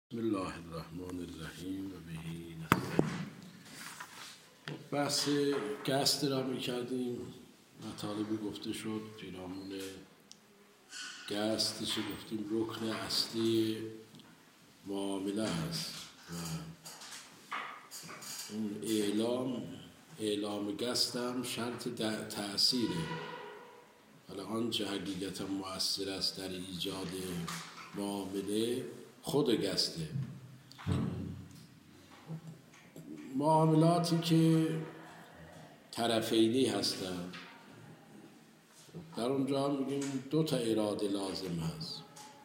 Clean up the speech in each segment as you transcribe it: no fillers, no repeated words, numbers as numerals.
بسم الله الرحمن الرحیم و بهی نستعین. بحث قصد را میکردیم. مطالبی گفته شد پیرامون قصد چه گفتیم رکن اصلی معامله هست و اون اعلام قصد هم شرط تأثیره. حالا آنچه حقیقتا مؤثر است در ایجاد معامله خود قصده. معاملاتی که طرفینی هستند در اونجا میگیم دو تا اراده لازم هست.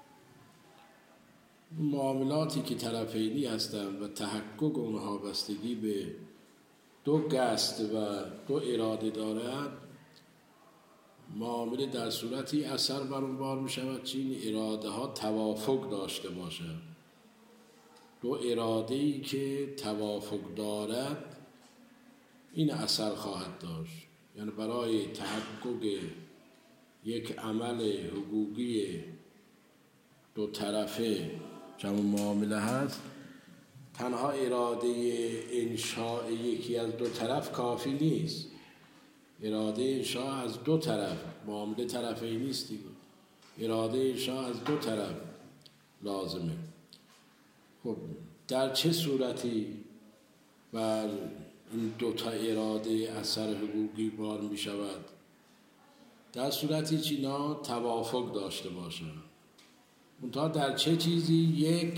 معاملاتی که طرفینی هستند و تحقق اونها بستگی به دو قصد و دو اراده دارند، معامله در صورتی اثر بر اون بار می شود چه این اراده ها توافق داشته باشد. دو اراده ای که توافق دارد این اثر خواهد داشت. یعنی برای تحقق یک عمل حقوقی دو طرفه که همون معامله هست، تنها اراده انشاء یکی از دو طرف کافی نیست. اراده انشاء از دو طرف، معامله طرفی نیست دیگه، اراده انشاء از دو طرف لازمه. خب در چه صورتی بر این دو تا اراده اثر حقوقی بار می شود؟ در صورتی که اینا توافق داشته باشن. منتها در چه چیزی؟ یک،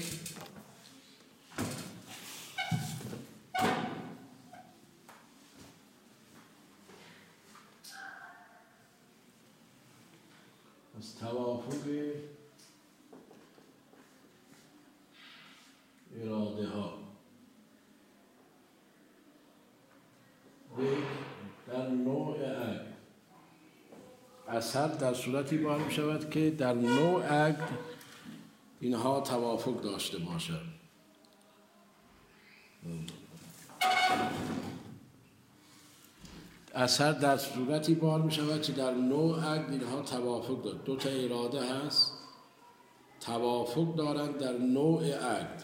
از توافق اراده ها. یک، در نوع عقد. اثر در صورتی بار می شود که در نوع عقد اینها توافق داشته باشند. اثر در صورتی بار می شود که در نوع عقد اینها توافق دارند. دو تا اراده هست توافق دارند در نوع عقد.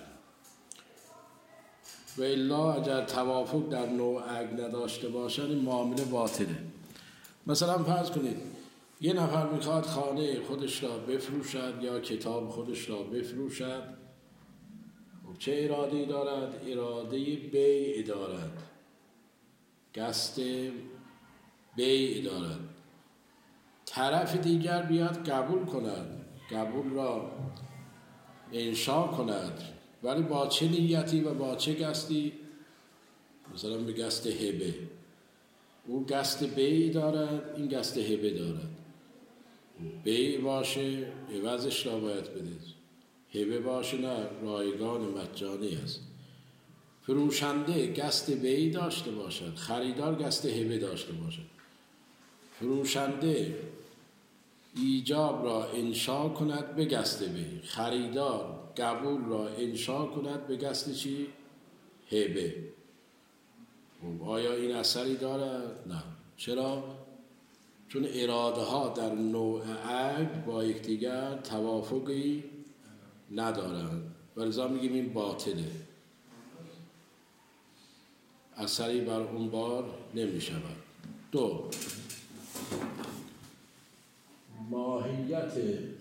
و الا اگر توافق در نوع عقد نداشته باشند این معامله باطله. مثلا فرض کنید یه نفر میخواد خانه خودش را بفروشد یا کتاب خودش را بفروشد. چه اراده‌ای دارد؟ اراده بیع دارد، قصد بیع دارد. طرف دیگر بیاد قبول کند، قبول را انشاء کند، ولی با چه نیتی و با چه قصدی؟ مثلا به قصد هبه. او قصد بیع دارد، این قصد هبه دارد. بیع باشه عوضش را باید بدید، هبه باشه نه، رایگان مجانی است. فروشنده قصد بیع داشته باشد، خریدار قصد هبه داشته باشد. فروشنده ایجاب را انشاء کند به قصد بیع، خریدار قبول را انشاء کند به قصد چی؟ هبه. آیا این اثری دارد؟ نه. چرا؟ چون اراده ها در نوع عقد با یکدیگر توافقی ندارند و لذا میگیم این باطله، اثری بر اون بار نمی شود. دو، ماهیت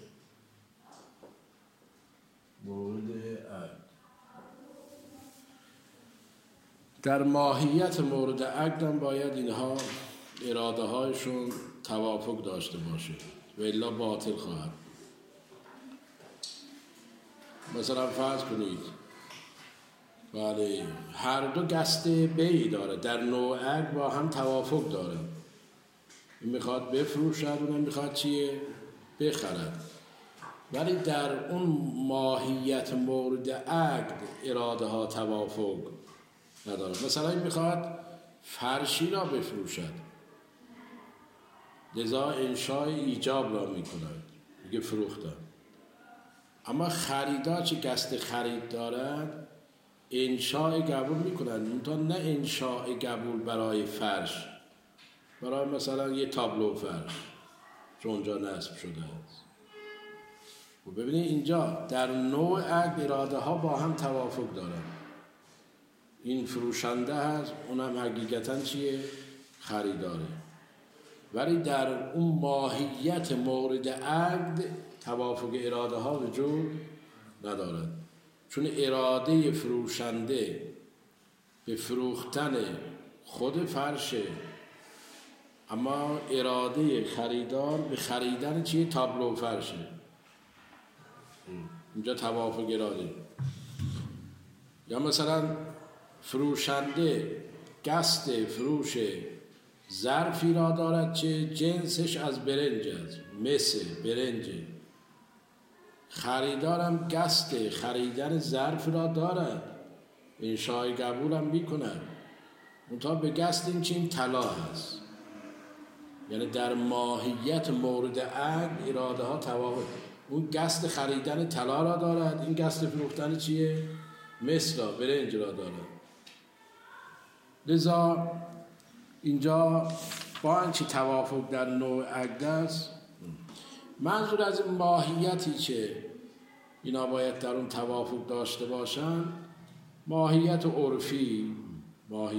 مورد عقد. در ماهیت مورد عقد هم باید اینها اراده هایشون توافق داشته باشه و الا باطل خواهد. مثلا فرض کنید بله هر دو قصد بیع داره، در نوع عقد با هم توافق داره. این میخواد بفروشد، اونم میخواد چیه؟ بخرد. ولی در اون ماهیت مورد عقد اراده ها توافق نداره. مثلا این میخواد فرشی را بفروشد، لذا انشاء ایجاب را میکند، میگه فروختم. اما خریدار چه قصد خرید دارد انشاء قبول میکنند، منتها نه انشاء قبول برای فرش، برای مثلا یه تابلو فرش چون اونجا نصب شده است. و ببینید اینجا در نوع عقد اراده ها با هم توافق دارن. این فروشنده هست، اونم حقیقتا چیه؟ خریداره. ولی در اون ماهیت مورد عقد توافق اراده ها وجود ندارد، چون اراده فروشنده به فروختن خود فرشه، اما اراده خریدار به خریدن چیه؟ تابلو فرشه. اینجا توافق اراده. یا مثلا فروشنده قصد فروش ظرفی را دارد که جنسش از برنج است، مثل برنج. خریدارم قصد خریدن ظرف را دارد، انشای قبولم میکند، منتها به قصد این که این طلا هست. یعنی در ماهیت مورد عقد اراده ها توافق. اون قصد خریدن طلا را دارد، این قصد فروختن چیه؟ مثل برنج را دارد. لذا اینجا با اینکه توافق در نوع عقد است، منظور از این ماهیتی که اینا باید در اون توافق داشته باشن، ماهیت عرفی ما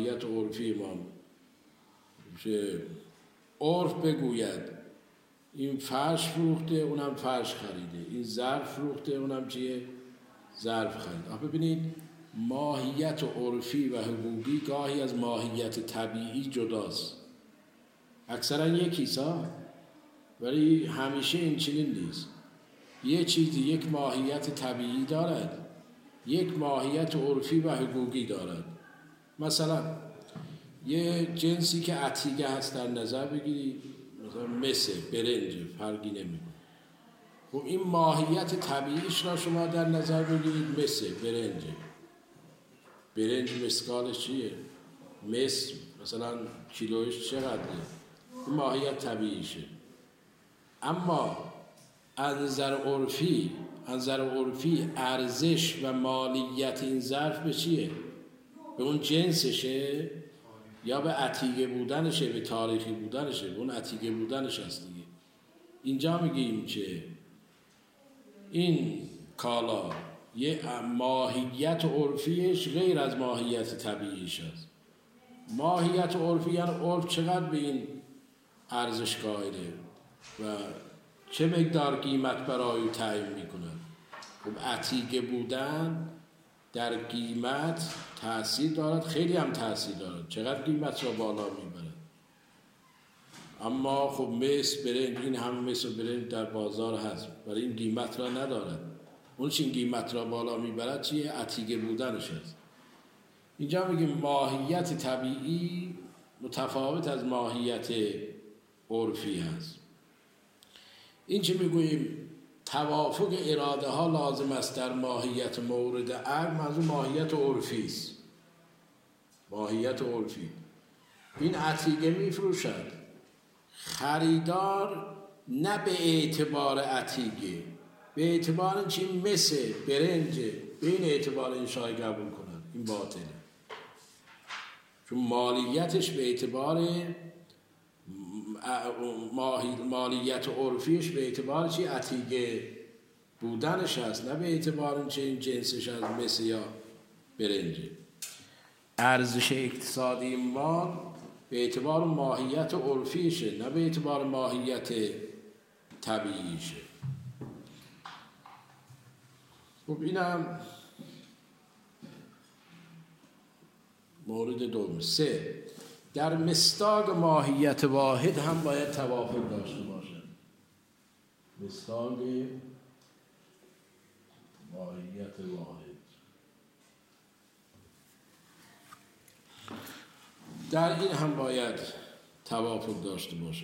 که عرف بگوید این فرش فروخته اونم فرش خریده، این ظرف فروخته اونم چیه؟ ظرف خریده. ببینید ماهیت عرفی و حقوقی گاهی از ماهیت طبیعی جداست. اکثرا یکیست، ولی همیشه این چنین نیست. یه چیزی یک ماهیت طبیعی دارد، یک ماهیت عرفی و حقوقی دارد. مثلا یه جنسی که عتیقه هست در نظر بگیرید، مثلا مثل برنج، فرقی نمیکنه. خب این ماهیت طبیعیش را شما در نظر بگیرید، مثل برنج مسکالش چیه؟ مثلا کیلوش چقدره؟ این ماهیت طبیعیشه. اما از نظر عرفی ارزش و مالیت این ظرف به چیه؟ به اون جنسشه یا به عتیقه بودنشه، به تاریخی بودنشه؟ به اون عتیقه بودنش هست دیگه. اینجا میگیم که این کالا یه ماهیت عرفیش غیر از ماهیت طبیعیش هست. ماهیت عرفی یعنی عرف چقدر به این ارزش قائله و چه مقدار قیمت برای تعیین میکنه. خب عتیقه بودن در قیمت تأثیر دارد، خیلی هم تأثیر دارد، چقدر قیمت را بالا میبرد. اما خب مثل برنج، این همه مثل برنج در بازار هست، برای این قیمت را ندارد. اون چین قیمت را بالا میبرد چیه؟ عتیقه بودنش هست. اینجا میگیم ماهیت طبیعی متفاوت از ماهیت عرفی هست. این چه میگوییم توافق اراده ها لازم است در ماهیت مورد عقد، منظور ماهیت عرفی است. ماهیت عرفی، این عتیقه میفروشد، خریدار نه به اعتبار عتیقه، به اعتبار چی؟ مثل برنج، به این اعتبار این شای قبول کنند. این باطله، چون مالیتش به اعتبار مالیت عرفیش به اعتبار چی؟ عتیقه بودنش هست، نه به اعتبار چه این جنسش از مثل یا برنجه. ارزش اقتصادی مال به اعتبار ماهیت عرفیشه، نه به اعتبار ماهیت طبیعیشه. خب اینم مورد دوم. 3. در مصداق ماهیت واحد هم باید توافق داشته باشد. مصداق ماهیت واحد در این هم باید توافق داشته باشد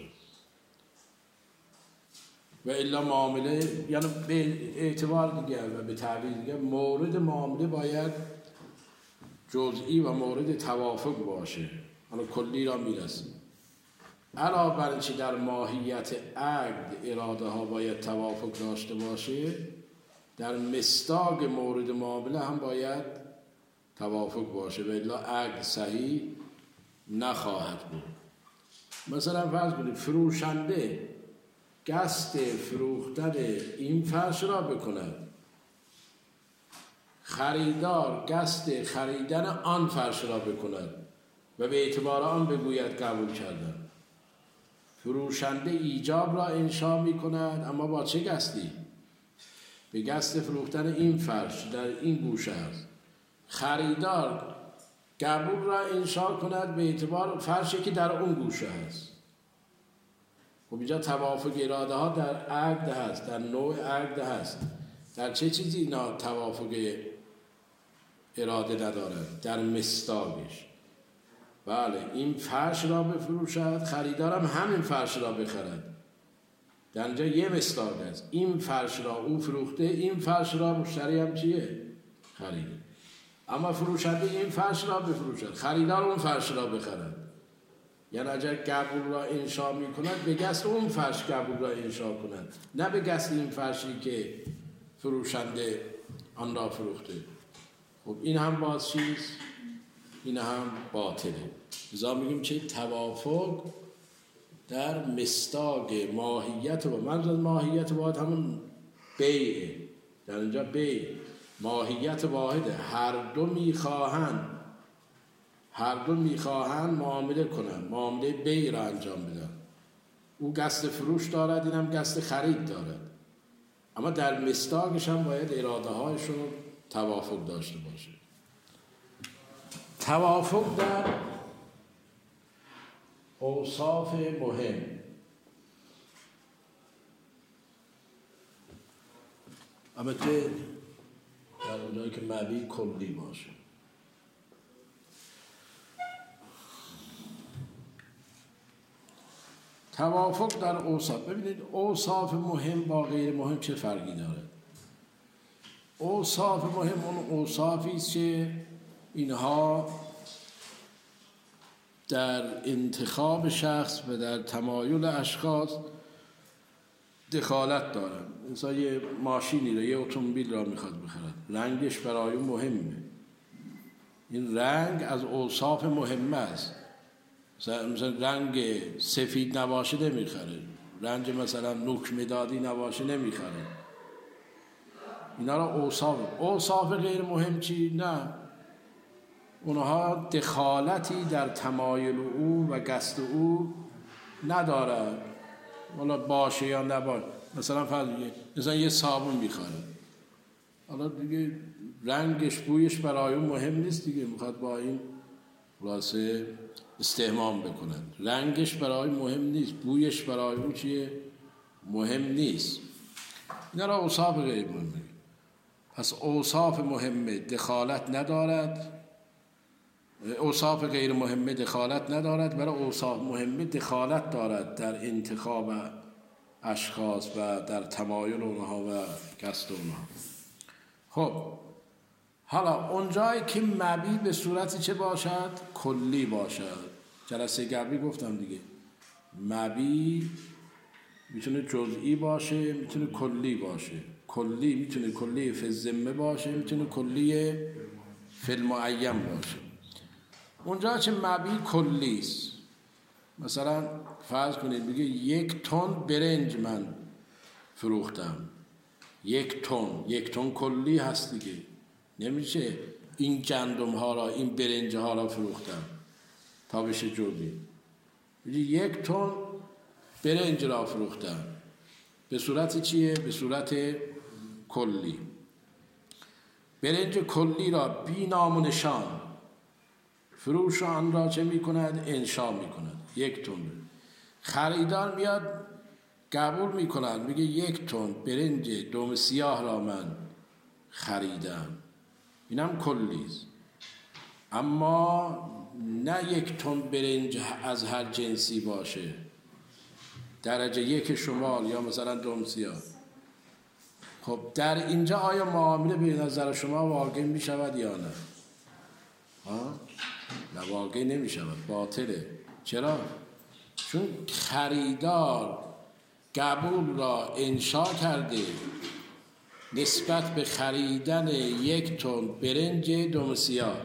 و الا معامله، یعنی به اعتبار دیگر و به تعبیر دیگر، مورد معامله باید جزئی و مورد توافق باشه. حالا کلی را میرسیم. علاوه بر اینکه در ماهیت عقد اراده ها باید توافق داشته باشه، در مصداق مورد معامله هم باید توافق باشه و الا عقد صحیح نخواهد بود. مثلا فرض کنید فروشنده قصد فروختن این فرش را بکند، خریدار قصد خریدن آن فرش را بکند و به اعتبار آن بگوید قبول کردم. فروشنده ایجاب را انشا می کند، اما با چه قصدی؟ به قصد فروختن این فرش در این گوشه است. خریدار قبول را انشا کند به اعتبار فرشی که در اون گوشه است. خب اینجا توافق اراده ها در عقد هست، در نوع عقد هست. در چه چیزی اینا توافق اراده ندارد؟ در مصداقش. بله، این فرش را بفروشد، خریدارم همین فرش را بخرد. در اینجا یه مصداق است. این فرش را او فروخته، این فرش را مشتری هم چیه؟ خریده. اما فروشنده این فرش را بفروشد، خریدار اون فرش را بخرد. یعنی اگر قبول را انشا می کند به قصد اون فرش قبول را انشا کند، نه به قصد این فرشی که فروشنده آن را فروخته. خب این هم باز چیست؟ این هم باطله. لذا میگیم چه توافق در مصداق ماهیت و منظور ماهیت باید همون بیعه. در اینجا بیع ماهیت واحده، هر دو میخواهند معامله کنند، معامله بیع را انجام بدن. او قصد فروش دارد، این هم قصد خرید دارد، اما در مصداقش هم باید اراده هایشون توافق داشته باشه. توافق در اوصاف مهم. البته در اونجایی که مبی کلی باشه. توافق در اوصاف. ببینید اوصاف مهم با غیر مهم چه فرقی داره؟ اوصاف مهم اون اوصافی است که اینها در انتخاب شخص و در تمایل اشخاص دخالت دارن. مثلا یه ماشینی را، یه اتومبیل را میخواد بخرد، رنگش برای اون مهمه. این رنگ از اوصاف مهمه است. مثلا رنگ سفید نباشه نمیخره، رنگ مثلا نوک مدادی نباشه نمیخره. اینا را اوصاف غیر مهم چی؟ نه، اونها دخالتی در تمایل او و قصد او ندارد، والا باشه یا نباشه. مثلا فرض مثلا یه صابون میخوره، حالا دیگه رنگش بویش برای اون مهم نیست دیگه، میخواد با این خلاصه استحمام بکنن. رنگش برای مهم نیست، بویش برای اون چیه؟ مهم نیست. اینا را اوصاف غیر مهمه. پس اوصاف مهمه دخالت ندارد، اوصاف غیر مهمه دخالت ندارد، برای اوصاف مهمه دخالت دارد در انتخاب اشخاص و در تمایل اونها و قصد اونها. خب حالا اونجایی که مبی به صورت چه باشد؟ کلی باشد. جلسه قبلی گفتم دیگه، مبی میتونه جزئی باشه، میتونه کلی باشه. کلی میتونه کلی فی الذمه باشه، میتونه کلی فی المعین باشه. اونجا که مبی کلی است، مثلا فرض کنید بگه 1 تن برنج من فروختم. 1 تن کلی هست دیگه، نمیشه این گندم ها را، این برنج ها را فروختم تا بشه جزئی. 1 تن برنج را فروختم به صورت چیه؟ به صورت کلی. برنج کلی را بی نام و نشان فروش آن را چه می کند؟ انشا می کند. 1 تن. خریدار میاد قبول می کند، میگه 1 تن برنج دم سیاه را من خریدم. اینم کلی است. اما نه 1 تن برنج از هر جنسی باشه، درجه 1 شمال یا مثلا دم سیاه. خب در اینجا آیا معامله به نظر شما واقع می شود یا نه؟ نه، واقع نمی شود، باطله. چرا؟ چون خریدار قبول را انشا کرده نسبت به خریدن 1 تن برنج دم سیاه،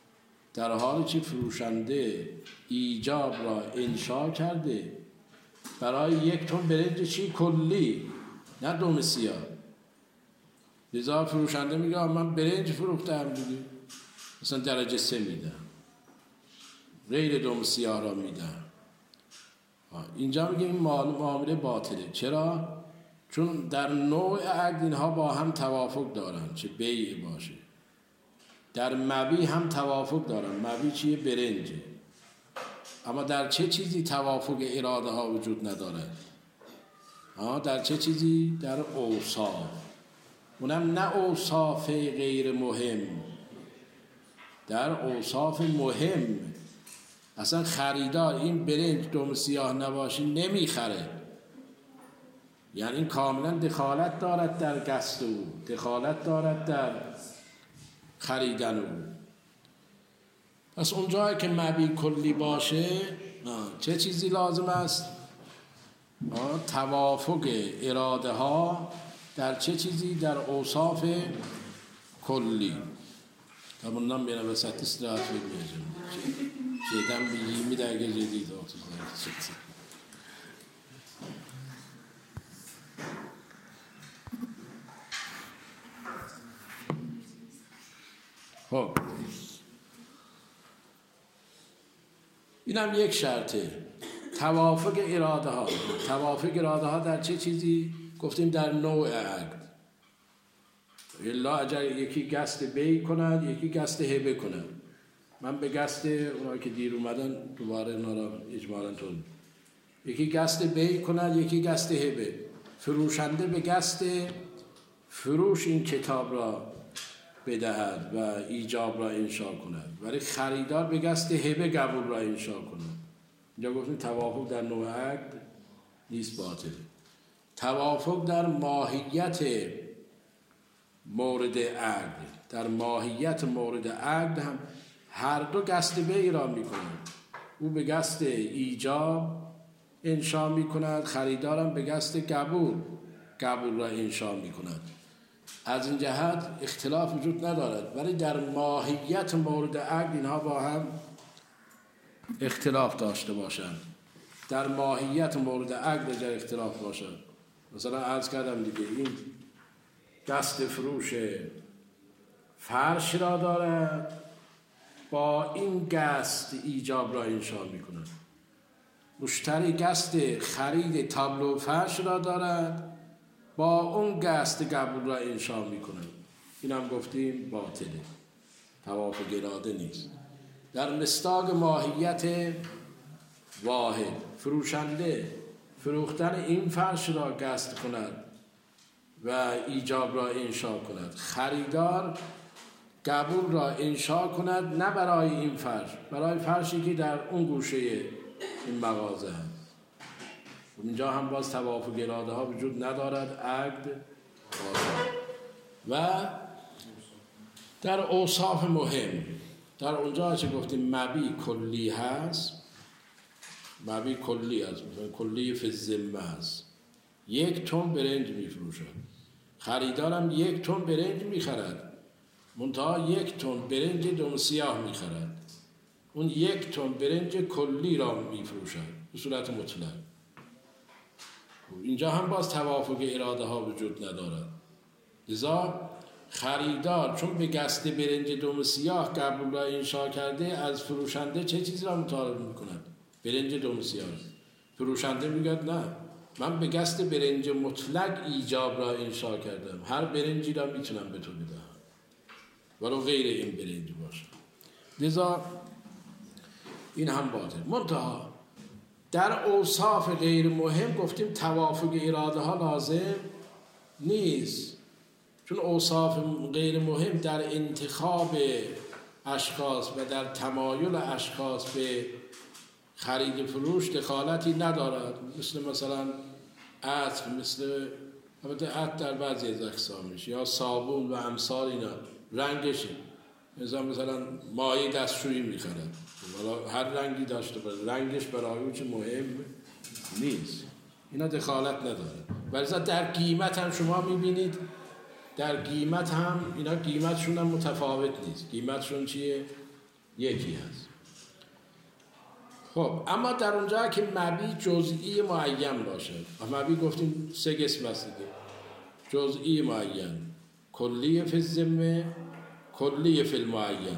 در حالی که فروشنده ایجاب را انشا کرده برای 1 تن برنج چی؟ کلی، نه دم سیاه. لذا فروشنده میگه من برنج فروختم دیگه، مثلا درجه 3 میدم، غیر دم سیاه را میدم. اینجا میگه این معامله باطله. چرا؟ چون در نوع عقد اینها با هم توافق دارن، چه بیع باشه. در مبیع هم توافق دارن. مبیع چیه؟ برنجه. اما در چه چیزی توافق اراده ها وجود نداره؟ در چه چیزی؟ در اوصاف. اونم نه اوصاف غیر مهم، در اوصاف مهم. اصلا خریدار این برنج دم سیاه نباشه نمیخره، یعنی این کاملا دخالت دارد در قصد او، دخالت دارد در خریدن او. پس اونجایی که مبیع کلی باشه چه چیزی لازم است؟ توافق اراده ها در چه چیزی؟ در اوصاف کلی. تمام بیان وسط استراحت می‌کنیم. şeyden bir 20 derece değil 30 derece. خب اینم یک شرطه، توافق اراده ها. توافق اراده ها در چه چیزی؟ گفتیم در نوع عقد. الا اگر یکی قصد بیع کند، یکی قصد هبه کند. من به قصد اونایی که دیر اومدن دوباره اونا را اجمالاً تون، یکی قصد بیع کند، یکی قصد هبه. فروشنده به قصد فروش این کتاب را بدهد و ایجاب را انشا کند، ولی خریدار به قصد هبه قبول را انشا کند. اینجا گفتیم توافق در نوع عقد نیست، باطل. توافق در ماهیت مورد عقد، در ماهیت مورد عقد هم هر دو قصد بیع را میکنند. او به قصد ایجاب انشا میکند، خریدارم به قصد قبول را انشا میکند. از این جهت اختلاف وجود ندارد، ولی در ماهیت مورد عقد اینها با هم اختلاف داشته باشند. در ماهیت مورد عقد اگر اختلاف باشد، مثلا عرض کردم دیگه این قصد فروش فرش را دارد، با این قصد ایجاب را انشا میکند. مشتری قصد خرید تابلو فرش را دارد، با اون قصد قبول را انشا میکند. این هم گفتیم باطله، توافق اراده نیست. در مصداق ماهیت واحد، فروشنده فروختن این فرش را قصد کند و ایجاب را انشا کند، خریدار قبول را انشا کند، نه برای این فرش، برای فرشی که در اون گوشه این مغازه هست. اینجا هم باز توافق اراده ها وجود ندارد، عقد باطل. و در اوصاف مهم، در اونجا چه گفتیم مبیع کلی هست، مبیع کلی هست، مثلا کلی فی الذمه هست، 1 تن برنج میفروشد، خریدارم 1 تن برنج میخرد، منتها 1 تن برنج دم سیاه میخرد، اون 1 تن برنج کلی را میفروشد به صورت مطلق. اینجا هم باز توافق اراده ها وجود ندارد. لذا خریدار چون به قصد برنج دم سیاه قبول را انشا کرده، از فروشنده چه چیزی را مطالبه میکند؟ برنج دم سیاه. فروشنده میگه نه، من به قصد برنج مطلق ایجاب را انشا کردم، هر برنجی را میتونم به تو بدهم ولو غیر این برنج باشه. لذا این هم باطل. منتها در اوصاف غیر مهم گفتیم توافق اراده ها لازم نیست، چون اوصاف غیر مهم در انتخاب اشخاص و در تمایل اشخاص به خرید فروش دخالتی ندارد. مثلا عطر، مثل البته عطر در بعضی از اقسامش، یا صابون و امثال اینا، رنگشه، مثلا مایع دستشویی میخرد، هر رنگی داشته باشه، رنگش برای او چه مهم نیست، اینا دخالت نداره. ولی در قیمت هم شما میبینید، در قیمت هم اینا قیمتشون هم متفاوت نیست، قیمتشون چیه؟ یکی هست. خب اما در اونجا که مبی جزئی معین باشه، مبی گفتیم 3 قسم هست دیگه، جزئی معین، کلی فی الذمه، کلی فی المعین.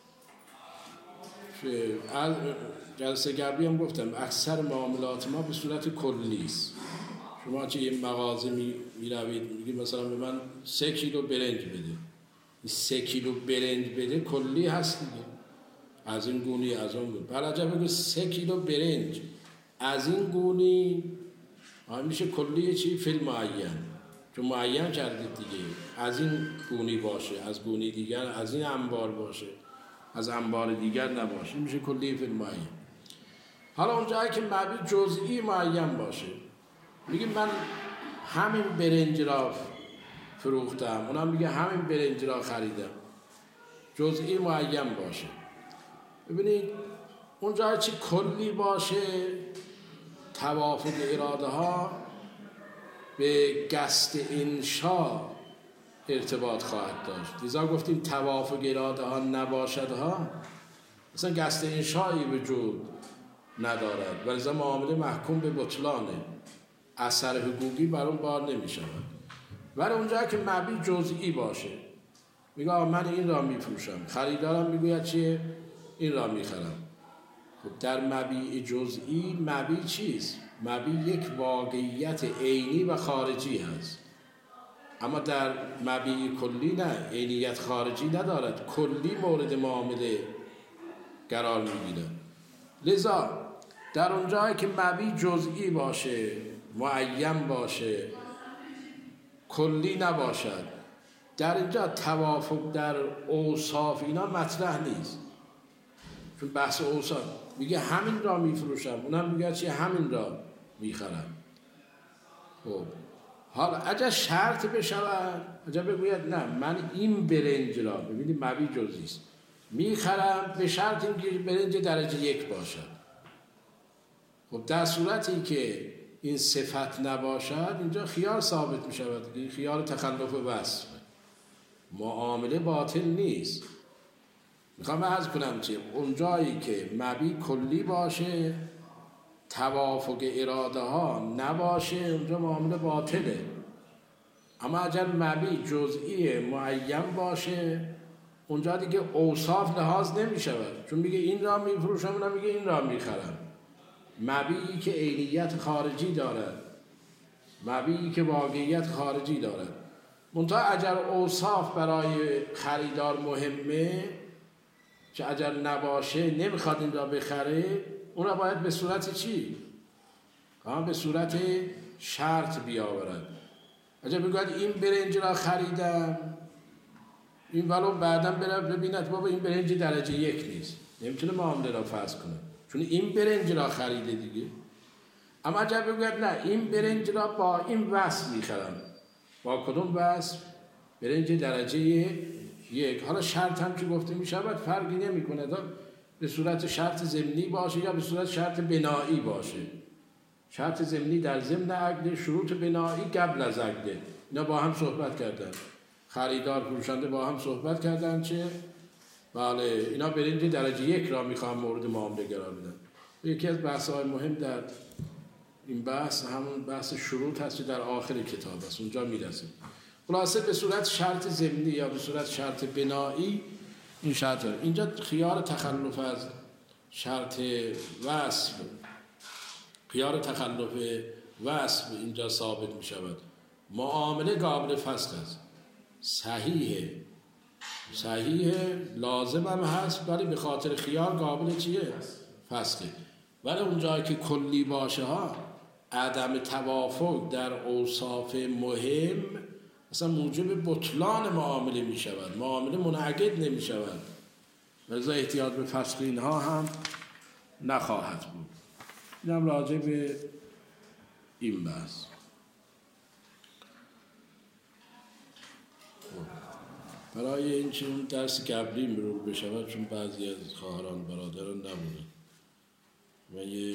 جلسه قبلی هم گفتم اکثر معاملات ما به صورت کلی است. شما چه یه مغازه میروید میگید مثلا به من 3 کیلو برنج بده، 3 کیلو برنج بده کلی هست دیگه، از این گونی از اون گونی. برای بگو 3 کیلو برنج از این گونی میشه کلی چی؟ فیلم معین، چون معین کردید دیگه، از این گونی باشه، از گونی دیگر، از این انبار باشه، از انبار دیگر نباشه، میشه کلی فیلم معین. حالا اونجایی که مبی جزئی معین باشه، میگه من همین برنج را فروختم، اونم میگه همین برنج را خریدم، جزئی معین باشه. ببینید اونجا چی کلی باشه، توافق اراده ها به قصد انشا ارتباط خواهد داشت. لذا گفتیم توافق اراده ها نباشد ها مثلا قصد انشایی وجود ندارد و لذا معامله محکوم به بطلانه، اثر حقوقی بر اون بار نمی شود. ولی اونجا که مبی جزئی باشه، میگه من این را میفروشم، خریدارم میگوید چیه؟ این را میخرم. خب در مبیع جزئی مبیع چیست؟ مبیع یک واقعیت عینی و خارجی هست، اما در مبیع کلی نه، عینیت خارجی ندارد، کلی مورد معامله قرار میگیره. لذا در اونجایی که مبیع جزئی باشه، معین باشه، کلی نباشد، در اینجا توافق در اوصاف اینا مطرح نیست، چون بحث اوصاف میگه همین را میفروشم، اونم میگه چی؟ همین را میخرم. خب حالا اگر شرط بشود، اگر بگوید نه من این برنج را، ببینید مبیع جزئی است، میخرم به شرط اینکه برنج درجه 1 باشد. خب در صورتی که این صفت نباشد، اینجا خیار ثابت می شود، خیار تخلف وصف، معامله باطل نیست. میخوام عرض کنم چه اونجایی که مبیع کلی باشه، توافق اراده ها نباشه، اونجا معامله باطله. اما اگر مبیع جزئی معین باشه، اونجا دیگه اوصاف لحاظ نمی شود، چون میگه این را میفروشم، اونم میگه این را میخرم. مبیعی که عینیت خارجی دارد، مبیعی که واقعیت خارجی دارد، منتها اگر اوصاف برای خریدار مهمه، چه اگر نباشه نمیخواد این را بخره، اون را باید به صورت چی؟ به صورت شرط بیاورد. اگر بگوید این برنج را خریدم، این ولو بعدم بره ببیند بابا این برنج درجه 1 نیست، نمیتونه معامله را فسخ کنه، چون این برنج را خریده دیگه. اما اگر بگوید نه این برنج را با این وصف میخرم، با کدوم وصف؟ برنج درجه 1. حالا شرط هم که گفته میشود فرقی نمیکنه، به صورت شرط ضمنی باشه یا به صورت شرط بنایی باشه. شرط ضمنی در ضمن عقد، شروط بنایی قبل از عقد. اینا با هم صحبت کردن، خریدار فروشنده با هم صحبت کردن چه؟ بله اینا برنج درجه 1 را میخوام مورد معامله قرار بدن. یکی از بحث‌های مهم در این بحث همون بحث شروط هست که در آخر کتاب است، اونجا میرسیم. خلاصه به صورت شرط ضمنی یا به صورت شرط بنایی این شرط داره. اینجا خیار تخلف از شرط وصف، خیار تخلف وصف اینجا ثابت می شود. معامله قابل فسخ است، صحیحه لازم هم هست، ولی به خاطر خیار قابل چیه؟ فسخه. ولی اونجایی که کلی باشه ها، عدم توافق در اوصاف مهم مثلا موجب بطلان معامله می شود، معامله منعقد نمی شود، لذا احتیاج به فسخ اینها هم نخواهد بود. این هم راجع به این بحث. برای این چون درس قبلی مرور بشود، چون بعضی از خواهران برادران نبودن، من یه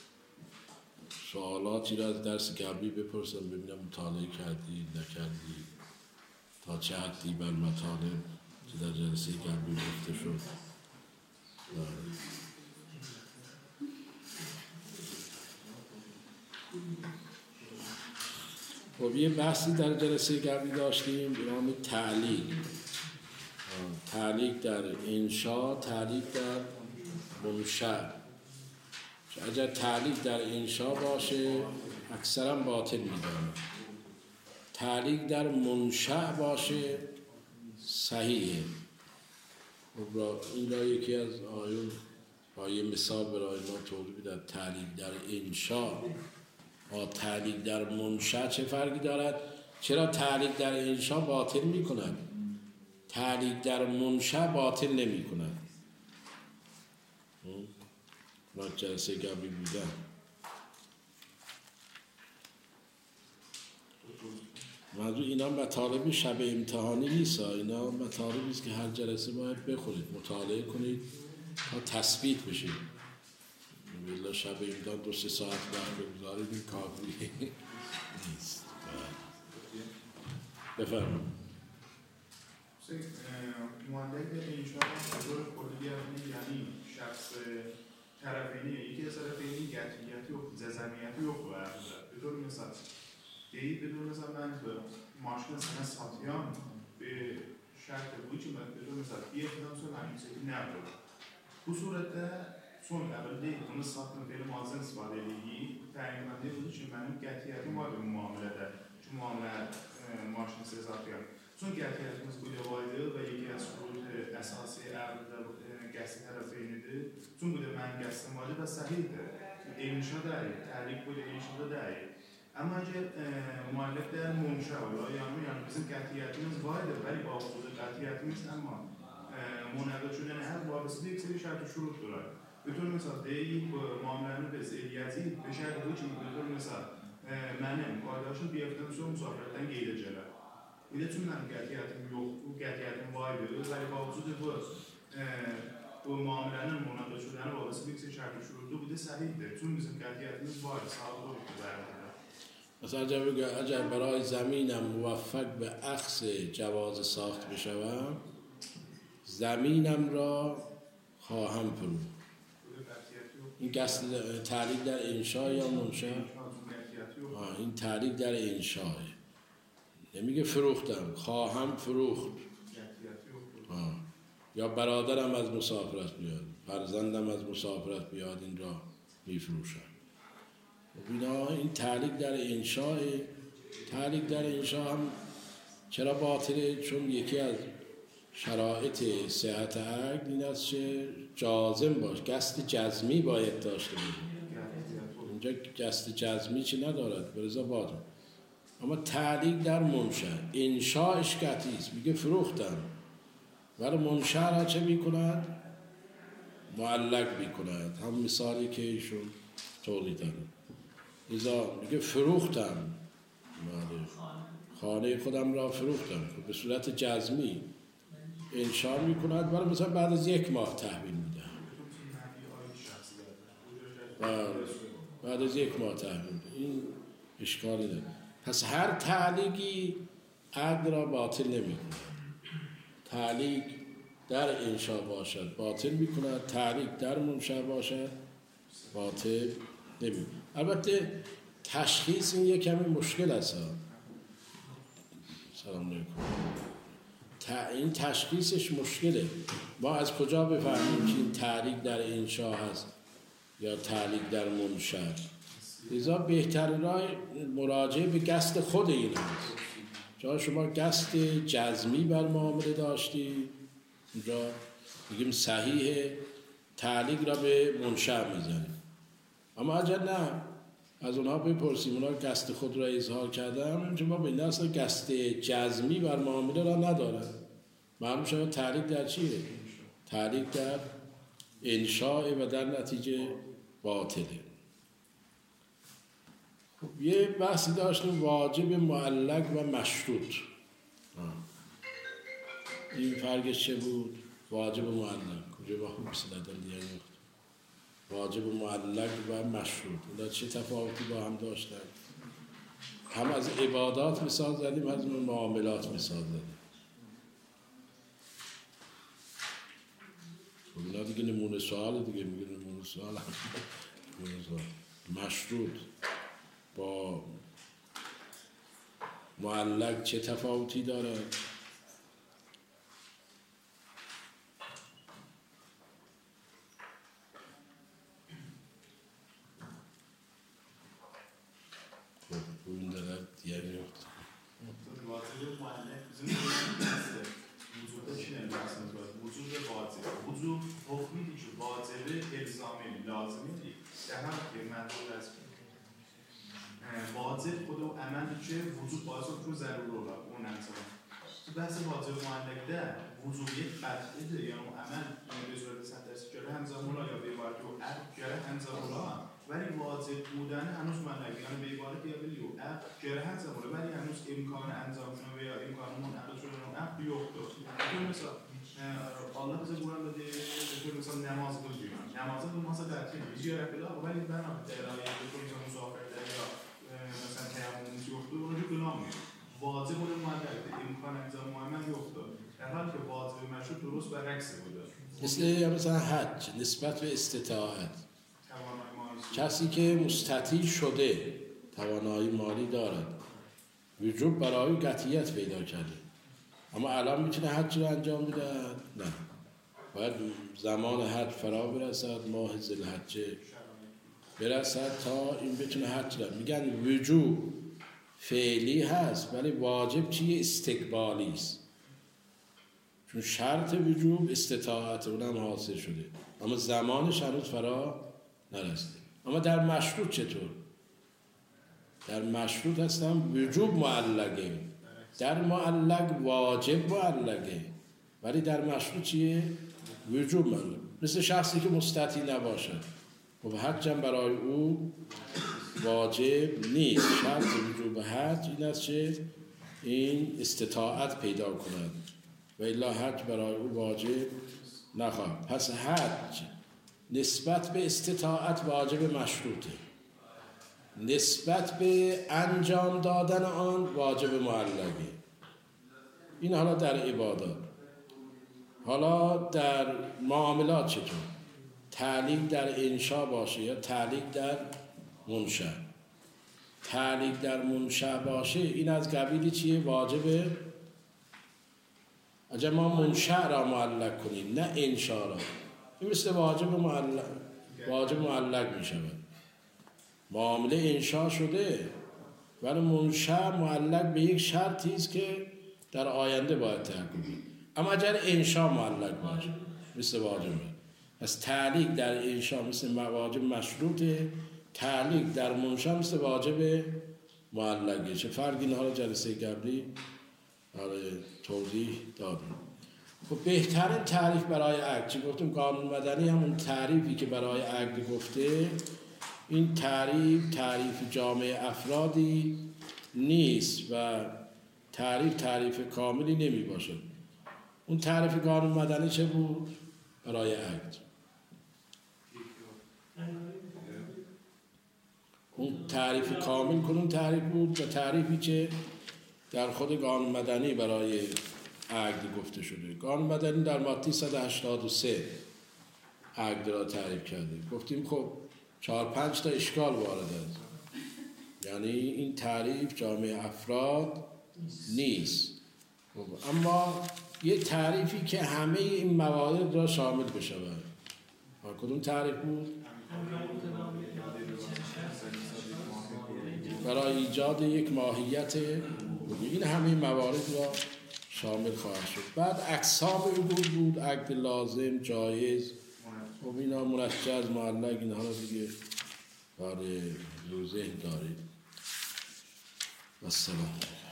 سوالاتی را از درس قبلی بپرسم ببینم مطالعه کردی نکردی، تا چه حدی بر مطالب که در جلسه قبلی گفته شد. خب یه بحثی در جلسه قبلی داشتیم به نام تعلیق. تعلیق در انشا، تعلیق در منشأ. اگر تعلیق در انشا باشه اکثرا باطل میدانه، تعلیق در منشأ باشه صحیحه. این را یکی از آیون با یه مثال برای ما توضیح بدن. تعلیق در انشا با تعلیق در منشأ چه فرقی دارد؟ چرا تعلیق در انشا باطل میکند، تعلیق در منشأ باطل نمیکند؟ ما جلسه قبلی بودن. منظور اینا مطالب شب امتحانی نیست، اینا مطالبی است که هر جلسه باید بخونید، مطالعه کنید تا تثبیت بشید. والله شب امتحان 2-3 ساعت وقت بگذارید این کافی نیست. بفرمایید. معلق انشاء به طور کلی یعنی شخص طرفینی، یکی از طرفینی گتیتی و زمینیتی و به طور مثال بدون مثلا من به ماشین سنه ساتیان به شرط بوچی من بدون مثلا بیفتم سن همیستی نبود bu surətdə son əvvəl deyil, bunu satın belə müazzin istifadə edildiyi təyin edildiyi budur ki, mənim qətiyyətim var bu müamilədə ki, müamilə maşini sezatıyam. Son qətiyyətimiz bu devaydı və yeki az şurut əsası əvvəldə qəsdi tərəfinidir. Çünki bu da mənim qəsdim vardı və səhildir. İnşa deyil, təlik bu da inşada deyil. Amma əgər müəlifdə münşə var, yəni bizim qətiyyətimiz vardır, bəli baxımda qətiyyətimiz amma منعقد شدن هر وابسته یک سری شرط و شروط دارد. به طور مثال یک معامله به یزید به شرط بود که به طور مثال منم قاعده‌اشون بیافتم سو مسافرتن گیره جلو. میده چون من قطعیتم yok, bu قطعیتم vardı. ولی با وجود bu معامله‌nin منعقد شدن وابسته یک سری شرط و شروط بوده صحیحه. چون bizim قطعیتimiz var, sağlıklı oldu. مثلا اگر برای زمینم موفق به اخذ جواز ساخت بشوم، زمینم را خواهم فروخت. این قصد تعلیق در انشاء یا منشأ؟ این تعلیق در انشاء. نمیگه فروختم، خواهم فروخت. یا برادرم از مسافرت بیاد، فرزندم از مسافرت بیاد، این را میفروشم. این تعلیق در انشاء. تعلیق در انشاء هم چرا باطله؟ چون یکی از شرایط صحت عقد این است که جازم باش، قصد جزمی باید داشته باشه. اینجا قصد جزمی چی ندارد، برزا باشه. اما تعلیق در منشأ، انشاءش قطعی است، میگه فروختم، ولی منشأ را چه میکند؟ معلق میکند. هم مثالی که ایشون توضیح داده. ایزا میگه فروختم، خانه خودم را فروختم، به صورت جزمی انشاء میکند، ولی مثلا بعد از 1 ماه تحویل میده. بعد از 1 ماه تحویل میده. این اشکالی داره. پس هر تعلیقی عقد را باطل نمیکند. تعلیق در انشاء باشد باطل میکند، تعلیق در منشأ باشد باطل نمیکند. البته تشخیص این یک کمی مشکل است. سلام علیکم. این تشخیصش مشکله. ما از کجا بفهمیم که این تعلیق در انشاء هست یا تعلیق در منشأ؟ لذا بهترین راه مراجعه به قصد خود این هست. چون شما قصد جزمی بر معامله داشتی، اونجا میگیم صحیحه، تعلیق را به منشأ میزنیم. اما اگر نه، از اونها بپرسیم، اونها قصد خود را اظهار کردن، چون ما به این اصلا قصد جزمی بر معامله را ندارن. معلوم شما تعلیق در چیه؟ تعلیق در انشاء و در نتیجه باطله. خب یه بحثی داشتیم واجب معلق و مشروط. این فرقش چه بود؟ واجب و معلق کجا با هم مثل دادن دیگه نخت. واجب و معلق و مشروط اونا چه تفاوتی با هم داشتن؟ هم از عبادات مثال زدیم، از معاملات مثال زدیم. اونا دیگه نمونه سوال دیگه میگه نمونه سوال مشروط با معلق چه تفاوتی داره؟ این داره دیگه میفته وجود واجب وجود حکمی دیگه واجب الزامی لازمی دیگه در هم که منظور از واجب خود و عمل که وجود واجب رو ضرور را اون نمیشه تو بحث واجب معلق ده وجودیت قطعی ده یعنی عمل به صورت سنترسی جاره همزمان یا به عبارت و جاره همزمان ولی واجب بودن هنوز معلق یعنی به عبارت یا به لیو جاره همزمان ولی هنوز امکان انجام شدن یا امکان منعقد شدن و بیفته مثلا Allah bize Kur'an da diyor mesela namaz kılıyor. Namazı kılmasa derken bizi yapıyorlar. Veli ben derayı mesela misafirler ya mesela teyemmümümüz yoktu. Onu kılamıyor. Vacib olan madde imkan انجام muamel yoktu. Herhalde ki vacib meşru درست برعکس بوده. مثلا حج نسبت به استطاعت کسی که مستطیع شده توانایی مالی دارد وجوب برای قطعیت پیدا کرده اما الان میتونه حج رو انجام بده؟ نه باید زمان حج فرا برسد ماه ذوالحجه برسد تا این بتونه حج رو میگن وجوب فعلی هست ولی واجب چیه؟ استقبالی است چون شرط وجوب استطاعت اونم حاصل شده اما زمانش هنوز فرا نرسیده اما در مشروط چطور؟ در مشروط هستم وجوب معلقه در معلق واجب معلقه ولی در مشروط چیه؟ وجوب معلق مثل شخصی که مستطیع نباشد و حج هم برای او واجب نیست شرط وجوب حج این است که این استطاعت پیدا کند و الا حج برای او واجب نخواهد پس حج نسبت به استطاعت واجب مشروطه نسبت به انجام دادن آن واجب معلقه این حالا در عبادات حالا در معاملات چطور؟ تعلیق در انشاء باشه یا تعلیق در منشأ تعلیق در منشأ باشه این از قبیل چیه؟ واجبه اگر ما منشأ را معلق کنیم نه انشاء را این مثل واجب معلق می شود معامله انشاء شده ولی منشأ معلق به یک شرطی است که در آینده باید تحقق کنیم اما اگر انشاء معلق باشه مثل واجب پس تعلیق در انشاء مثل واجب مشروطه تعلیق در منشأ مثل واجب معلقه چه فرقی اینها را جلسه قبلی توضیح دادیم خب بهترین تعریف برای عقد چی گفتیم قانون مدنی همون تعریفی که برای عقد گفته این تعریف جامع افرادی نیست و تعریف کاملی نمی باشد اون تعریف قانون مدنی چه بود؟ برای عقد اون تعریف کامل کنون تعریف بود و تعریفی که در خود قانون مدنی برای عقد گفته شده قانون مدنی در ماده 183 عقد را تعریف کرده گفتیم خب 4-5 تا اشکال وارد است یعنی این تعریف جامع افراد نیست اما یه تعریفی که همه این موارد را شامل بشود کدوم تعریف بود؟ برای ایجاد یک ماهیت این همه موارد را شامل خواهد شد بعد اقسام بود عقد لازم جایز و اینا منجز معلق اینها را دیگه برای رو ذهن دارید و السلام